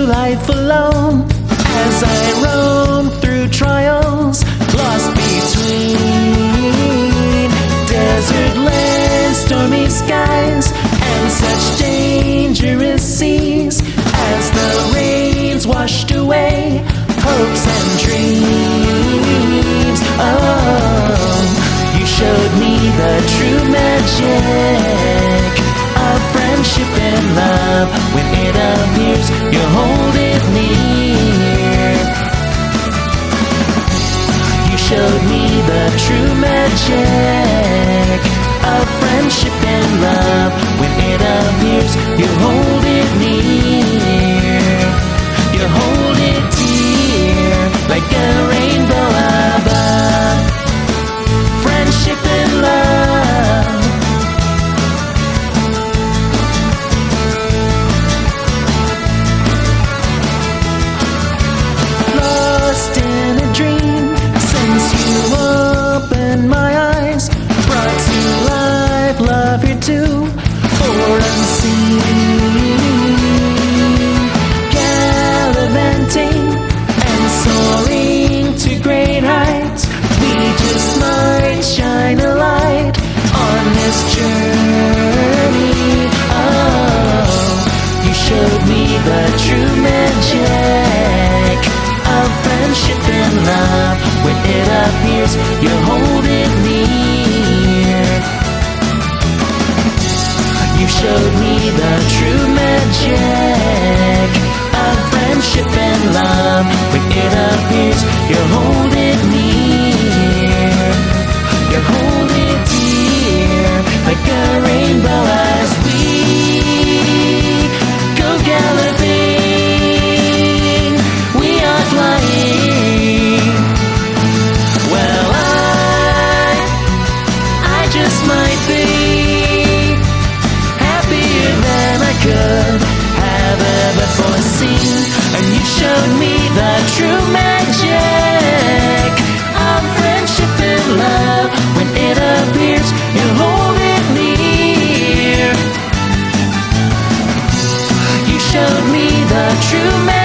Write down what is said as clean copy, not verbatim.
life alone as I roam through trials, lost between desert lands, stormy skies, and such dangerous seas. As the rains washed away hopes and dreams, oh, you showed me the true magic of friendship and love. When it appears, you hold it near. You showed me the true magic of friendship and love. When it appears, you hold it near. You hold it dear, like a rainbow above. Friendship and love. Lost in a dream since you opened my eyes, brought to life love here too, for unseen. Gallivanting and soaring to great heights, we just might shine a light on this journey. Oh, you showed me the true magic of friendship and love. When it appears, you hold it near. You showed me the true magic of friendship and love. When it appears, you hold it near. You hold it dear, like a rainbow as we go galloping. We are flying. Well, I just might be happier than I could have ever foreseen. And you showed me the true magic of friendship and love. When it appears, you hold it near. You showed me the true magic